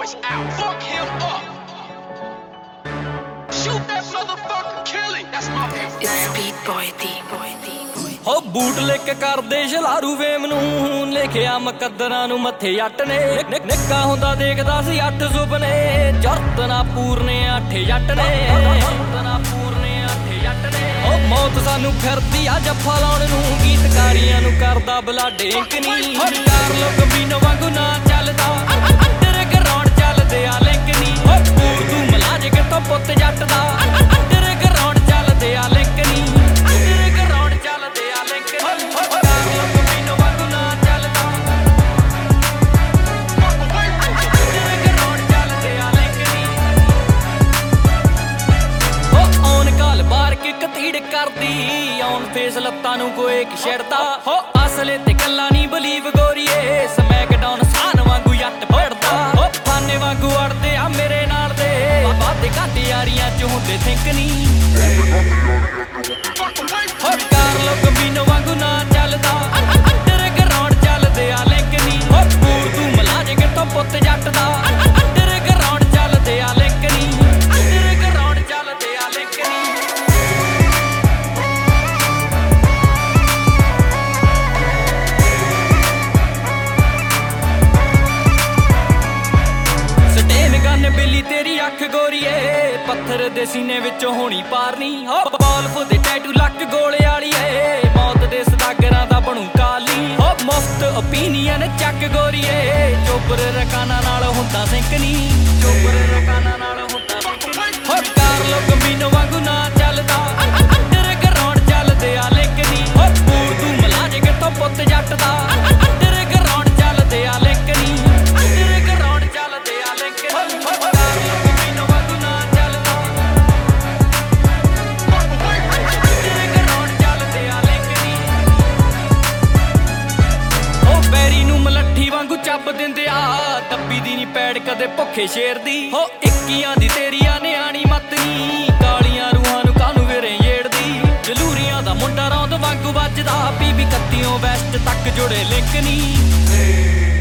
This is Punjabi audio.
voice out. Fuck him up. Shoot that motherfucker, kill him. That's my fifth It's round. Beat Boy D. ਹੋ ਬੂਟ ਲਿਕ ਕਰਦੇ ਸ਼ਲਾਰੂ ਵੇਮ ਨੂੰ ਲਿਖਿਆ ਮੁਕੱਦਰਾਂ ਨੂੰ ਮੱਥੇ ਜੱਟ ਨੇ ਨਿੱਕਾ ਹੁੰਦਾ ਦੇਖਦਾ ਸੀ 8 ਸੁਪਨੇ ਜਰਤ ਨਾ ਪੂਰਨੇ 8 ਜੱਟ ਨੇ ਜਰਤ ਨਾ ਪੂਰਨੇ 8 ਜੱਟ ਨੇ ਉਹ ਮੌਤ ਸਾਨੂੰ ਫਿਰਦੀ ਆ ਜੱਫਾ ਲਾਉਣ ਨੂੰ ਗੀਤਕਾਰੀਆਂ ਨੂੰ ਕਰਦਾ ਬਲਾਡੇ ਇੰਕ ਨਹੀਂ ਕਾਰ ਲੋਕ ਮੀਨੋ ਵਾਂਗੂ ਨਾ ਚੱਲਦਾ ਅੰਡਰ ਗਰਾਉਂਡ ਚੱਲਦੇ ਆ ਲਿੰਕ ਨਹੀਂ ਪੂਰ ਤੂੰ ਮਲਾਜ ਕਿਤੋਂ ਪੁੱਤ ਜੱਟ ਦਾ ਅੰਡਰ ਗਰਾਉਂਡ ਚੱਲਦੇ ਆ ਲਿੰਕ ਨਹੀਂ ਕਰਦੀ ਔਨ ਫੇਸ ਲੱਤਾਂ ਨੂੰ ਕੋਈ ਕਿ ਛੜਦਾ ਹੋ ਅਸਲੇ ਤੇ ਗੱਲਾਂ ਨਹੀਂ ਬਲੀਵ ਗੋਰੀਏ ਸਮੈਕ ਡਾਊਨ ਸਾਨ ਵਾਂਗੂ ਜੱਟ ਫੜਦਾ ਹੋ ਫਾਨੇ ਵਾਂਗੂ ਅੜਦੇ ਆ ਮੇਰੇ ਨਾਲ ਦੇ ਬਾਤੇ ਘੱਟ ਯਾਰੀਆਂ ਚ ਹੁੰਦੇ ਥਿੰਕ ਨਹੀਂ ਹੋ ਕਾਰ ਲੋਕ ਮੀਨੋ ਵਾਂਗੂ ਨਾ ਚੱਲਦਾ ਅੰਡਰ ਗਰਾਉਂਡ ਚੱਲਦੇ ਆ ਲਿੰਕ ਨਹੀਂ ਹੋ ਪੂਰ ਤੂੰ ਮਲਾਜ ਕਿਤੋਂ ਪੁੱਤ ਜੱਟ ਦਾ ਅੰਡਰ ਗਰਾਉਂਡ ਚੱਲਦੇ ਆ ਲਿੰਕ ਨਹੀਂ ਅੰਡਰ ਗਰਾਉਂਡ ਚੱਲਦੇ ਆ ਲਿੰਕ ਨਹੀਂ ਬਿੱਲੀ ਤੇਰੀ ਅੱਖ ਗੋਰੀਏ ਪੱਥਰ ਦੇ ਸੀਨੇ ਵਿੱਚੋਂ ਹੋਣੀ ਪਾਰਨੀ ਹੋ ਬਾਲਫ ਦੇ ਟੈਟੂ ਲੱਕ ਗੋਲੇ ਵਾਲੀਏ ਮੌਤ ਦੇ ਸਦਾਗਰਾਂ ਦਾ ਬਣੂ ਕਾਲੀ ਹੋ ਮੁਫਤ ਓਪੀਨੀਅਨ ਚੱਕ ਗੋਰੀਏ ਚੋਬਰ ਰਕਾਨਾ ਨਾਲ ਹੁੰਦਾ ਸਿੰਕਨੀ ਚੋਬਰ ਰਕਾਨਾ ਨਾਲ ਹੁੰਦਾ ਸਿੰਕਨੀ ਹੋ ਕਾਰ ਲੋਕ ਮੀਨੋ ਵਾਂਗੂ ਨਾ ਚੱਲਦਾ ਅੰਡਰ ਗਰਾਉਂਡ ਚੱਲਦੇ ਆ ਲਿੰਕ ਨਹੀਂ ਹੋ ਪੂਰ ਤੂੰ ਮਲਾਜ ਕਿਤੋਂ ਪੁੱਤ ਜੱਟ ਦਾ ਅੰਡਰ ਗਰਾਉਂਡ ਚੱਲਦੇ ਆ ਲਿੰਕ ਨਹੀਂ ਅੰਡਰ ਗਰਾਉਂਡ ਚੱਲਦੇ ਆ ਲਿੰਕ ਨਹੀਂ ਚੱਬ ਦਿੰਦੇ ਆ ਦੱਬੀ ਦੀ ਨੀ ਪੈੜ ਕਦੇ ਭੁੱਖੇ ਸ਼ੇਰ ਦੀ ਹੋ 21 ਦੀ ਤੇਰੀਆਂ ਨਿਆਣੀ ਮੱਤ ਨੀ ਕਾਲੀਆਂ ਰੂਹਾਂ ਨੂੰ ਕਾਹਨੂੰ ਵੇਰੇ ਏੜਦੀ ਜਲੂਰੀਆਂ ਦਾ ਮੁੰਡਾ ਰੌਂਦ ਵਾਂਗੂ ਵੱਜਦਾ ਪੀਬੀ 31 ਵੈਸਟ ਤੱਕ ਜੁੜੇ ਲਿੰਕ ਨੀ